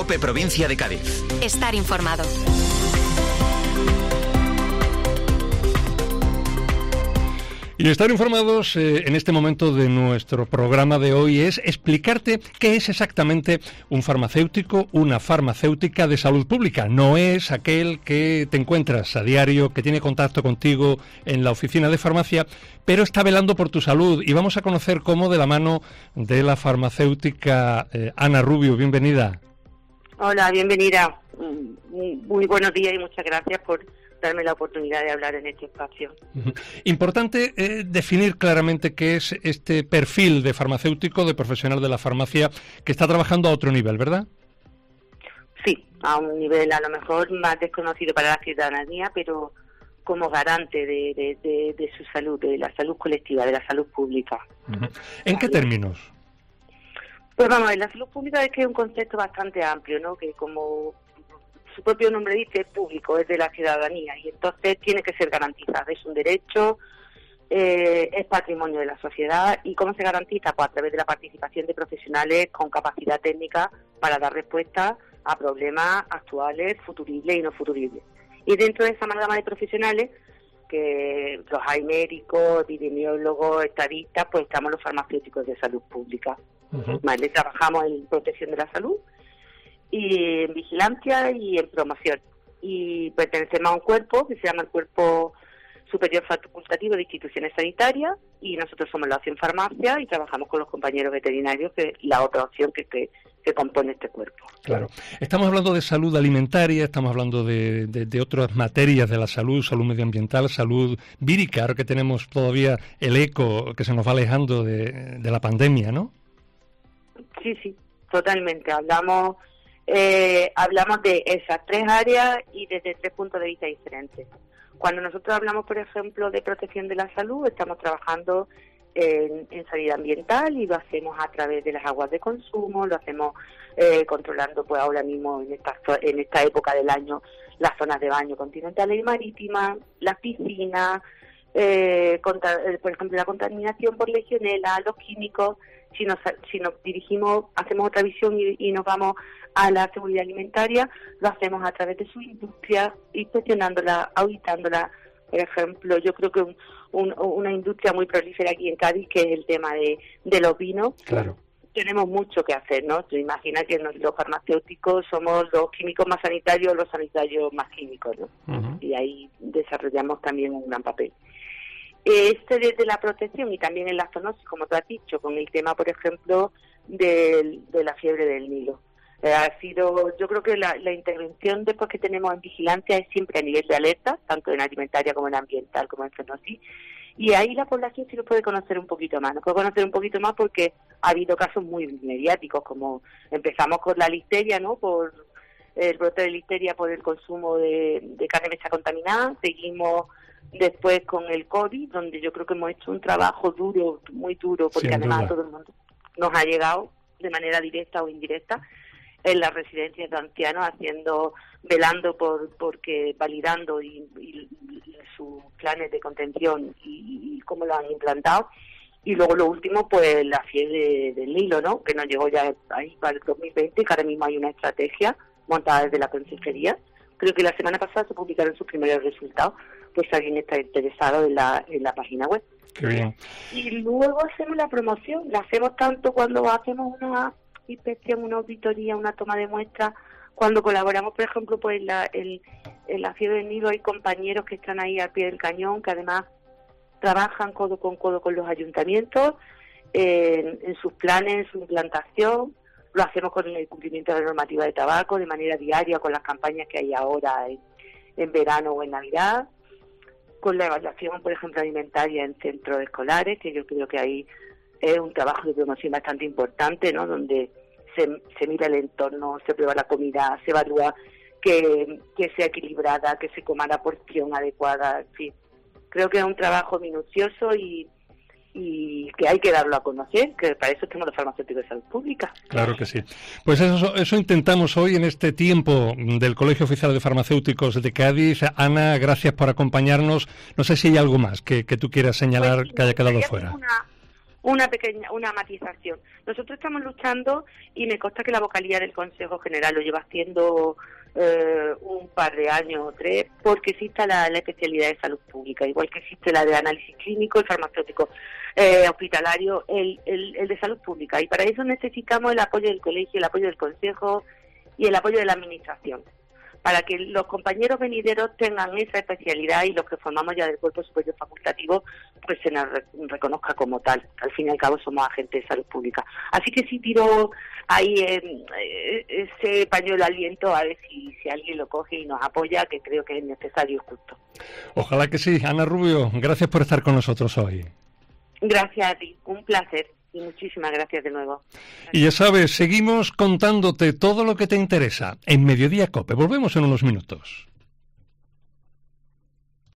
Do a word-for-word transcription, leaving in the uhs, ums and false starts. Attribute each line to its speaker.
Speaker 1: COPE Provincia de Cádiz.
Speaker 2: Estar informado.
Speaker 3: Y estar informados eh, en este momento de nuestro programa de hoy es explicarte qué es exactamente un farmacéutico, una farmacéutica de salud pública. No es aquel que te encuentras a diario, que tiene contacto contigo en la oficina de farmacia, pero está velando por tu salud. Y vamos a conocer cómo de la mano de la farmacéutica eh, Ana Rubio. Bienvenida.
Speaker 4: Hola, bienvenida. Muy buenos días y muchas gracias por darme la oportunidad de hablar en este espacio.
Speaker 3: Importante eh, definir claramente qué es este perfil de farmacéutico, de profesional de la farmacia, que está trabajando a otro nivel, ¿verdad?
Speaker 4: Sí, a un nivel a lo mejor más desconocido para la ciudadanía, pero como garante de, de, de, de su salud, de la salud colectiva, de la salud pública.
Speaker 3: Uh-huh. ¿En qué términos?
Speaker 4: Pues vamos a ver, la salud pública es que es un concepto bastante amplio, ¿no? Que como su propio nombre dice, es público, es de la ciudadanía, y entonces tiene que ser garantizado. Es un derecho, eh, es patrimonio de la sociedad. ¿Y cómo se garantiza? Pues a través de la participación de profesionales con capacidad técnica para dar respuesta a problemas actuales, futuribles y no futuribles. Y dentro de esa amalgama de profesionales, que los hay médicos, epidemiólogos, estadistas, pues estamos los farmacéuticos de salud pública. Uh-huh. Vale, trabajamos en protección de la salud, y en vigilancia y en promoción. Y pertenecemos a un cuerpo que se llama el Cuerpo Superior Facultativo de Instituciones Sanitarias, y nosotros somos la opción farmacia y trabajamos con los compañeros veterinarios, que es la otra opción que, que, que compone este cuerpo.
Speaker 3: Claro. Estamos hablando de salud alimentaria, estamos hablando de, de, de otras materias de la salud, salud medioambiental, salud vírica, ahora que tenemos todavía el eco que se nos va alejando de, de la pandemia, ¿no?
Speaker 4: Sí, sí, totalmente. Hablamos... Eh, hablamos de esas tres áreas y desde tres puntos de vista diferentes. Cuando nosotros hablamos, por ejemplo, de protección de la salud, estamos trabajando en, en sanidad ambiental, y lo hacemos a través de las aguas de consumo, lo hacemos eh, controlando, pues ahora mismo en esta, en esta época del año, las zonas de baño continentales y marítimas, las piscinas, eh, contra, eh, por ejemplo, la contaminación por legionela, los químicos. Si nos, si nos dirigimos, hacemos otra visión y, y nos vamos a la seguridad alimentaria, lo hacemos a través de su industria, inspeccionándola, auditándola. Por ejemplo, yo creo que un, un, una industria muy prolífera aquí en Cádiz, que es el tema de, de los vinos.
Speaker 3: Claro.
Speaker 4: Tenemos mucho que hacer, ¿no? Tú imaginas que los farmacéuticos somos los químicos más sanitarios, los sanitarios más químicos, ¿no? Uh-huh. Y ahí desarrollamos también un gran papel. Este desde la protección y también en la zoonosis, como tú has dicho, con el tema, por ejemplo, de, de la fiebre del Nilo. Eh, ha sido, yo creo que la, la intervención después que tenemos en vigilancia es siempre a nivel de alerta, tanto en alimentaria como en ambiental, como en zoonosis, y ahí la población sí lo puede conocer un poquito más. Nos puede conocer un poquito más porque ha habido casos muy mediáticos, como empezamos con la listeria, ¿no? Por el brote de listeria por el consumo de, de carne mecha contaminada, seguimos después con el COVID, donde yo creo que hemos hecho un trabajo duro, muy duro, porque
Speaker 3: Sin
Speaker 4: además
Speaker 3: duda.
Speaker 4: todo el mundo nos ha llegado de manera directa o indirecta en las residencias de ancianos, haciendo, velando por porque validando y, y, y sus planes de contención y, y cómo lo han implantado. Y luego lo último, pues la fiebre del Nilo, ¿no? Que nos llegó ya ahí para el dos mil veinte, que ahora mismo hay una estrategia montada desde la consejería. Creo que la semana pasada se publicaron sus primeros resultados, pues si alguien está interesado en la, en la página web.
Speaker 3: Qué bien.
Speaker 4: Y luego hacemos la promoción, la hacemos tanto cuando hacemos una inspección, una auditoría, una toma de muestras, cuando colaboramos, por ejemplo, pues en la, en, en la fiebre del Nilo hay compañeros que están ahí al pie del cañón, que además trabajan codo con codo con los ayuntamientos, en, en sus planes, en su implantación. Lo hacemos con el cumplimiento de la normativa de tabaco de manera diaria, con las campañas que hay ahora en, en verano o en Navidad, con la evaluación, por ejemplo, alimentaria en centros escolares, que yo creo que ahí es un trabajo de promoción bastante importante, ¿no? Donde se, se mira el entorno, se prueba la comida, se evalúa que, que sea equilibrada, que se coma la porción adecuada, en fin. Creo que es un trabajo minucioso y y que hay que darlo a conocer, que para eso tenemos los farmacéuticos de salud pública.
Speaker 3: Claro que sí. Pues eso, eso intentamos hoy en este tiempo del Colegio Oficial de Farmacéuticos de Cádiz. Ana, gracias por acompañarnos. No sé si hay algo más que, que tú quieras señalar pues, que haya quedado fuera.
Speaker 4: Una, una pequeña, una matización. Nosotros estamos luchando, y me consta que la vocalía del Consejo General lo lleva haciendo eh, un par de años o tres, porque exista la, la especialidad de salud pública, igual que existe la de análisis clínico, el farmacéutico eh, hospitalario, el, el, el de salud pública. Y para eso necesitamos el apoyo del colegio, el apoyo del Consejo y el apoyo de la Administración, para que los compañeros venideros tengan esa especialidad y los que formamos ya del cuerpo superior facultativo pues se nos reconozca como tal. Al fin y al cabo somos agentes de salud pública. Así que sí tiro ahí eh, ese pañuelo de aliento a ver si, si alguien lo coge y nos apoya, que creo que es necesario y justo.
Speaker 3: Ojalá que sí. Ana Rubio, gracias por estar con nosotros hoy.
Speaker 4: Gracias a ti, un placer. Y muchísimas gracias de nuevo.
Speaker 3: Y ya sabes, seguimos contándote todo lo que te interesa en Mediodía COPE. Volvemos en unos minutos.